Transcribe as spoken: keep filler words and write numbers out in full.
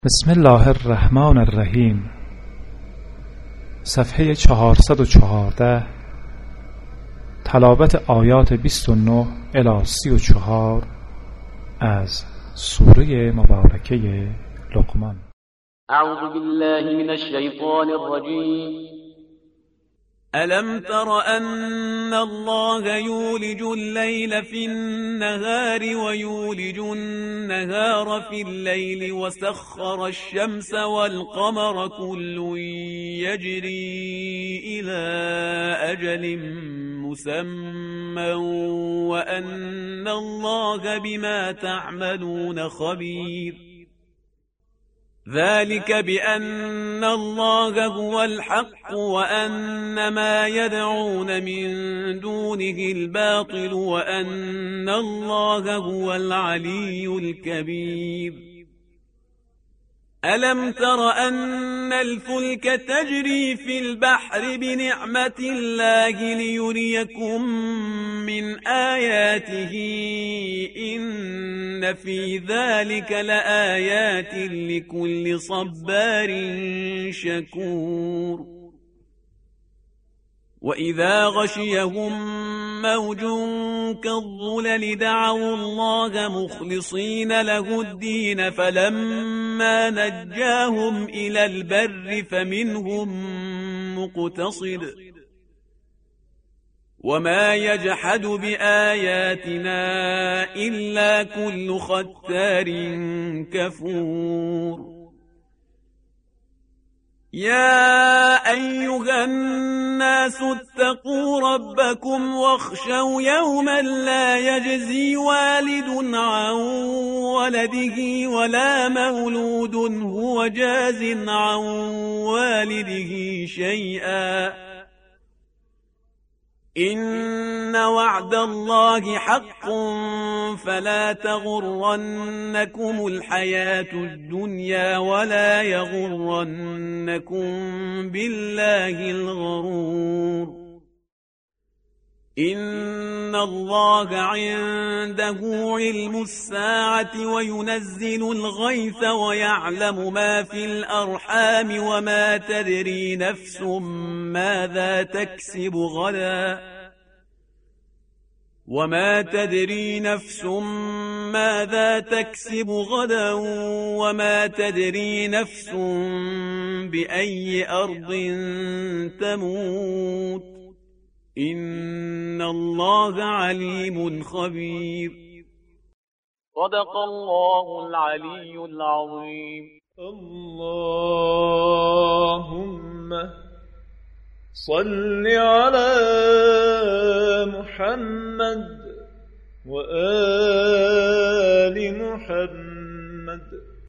بسم الله الرحمن الرحیم. صفحه چهارصد و چهارده، تلاوت آیات بیست و نه الی سی و چهار از سوره مبارکه لقمان. اعوذ بالله من الشیطان الرجیم. ألم تر أن الله يولج الليل في النهار ويولج النهار في الليل وسخر الشمس والقمر كل يجري إلى أجل مسمى وأن الله بما تعملون خبير. ذلك بأن الله هو الحق وأن ما يدعون من دونه الباطل وأن الله هو العلي الكبير. ألم تر أن الفلك تجري في البحر بنعمة الله ليريكم من آياته إن في ذلك لآيات لكل صبار شكور. وإذا غشيهم موج كالظلل دعوا الله مخلصين له الدين فلما نجاهم إلى البر فمنهم مقتصد وما يجحد بآياتنا إلا كل ختار كفور. يا أيها الناس اتقوا ربكم واخشوا يوما لا يجزي والد عن ولده ولا مولود هو جاز عن والده شيئا إن وعد الله حق فلا تغرنكم الحياة الدنيا ولا يغرنكم بالله الغرور. إن الله عنده علم الساعة وينزل الغيث ويعلم ما في الأرحام وما تدري نفس ماذا تكسب غدا وما تدري نفس ماذا تكسب غدا وما تدري نفس بأي أرض تموت إن الله عليم خبير. صدق الله العلي العظيم. اللهم صل على محمد وآل محمد.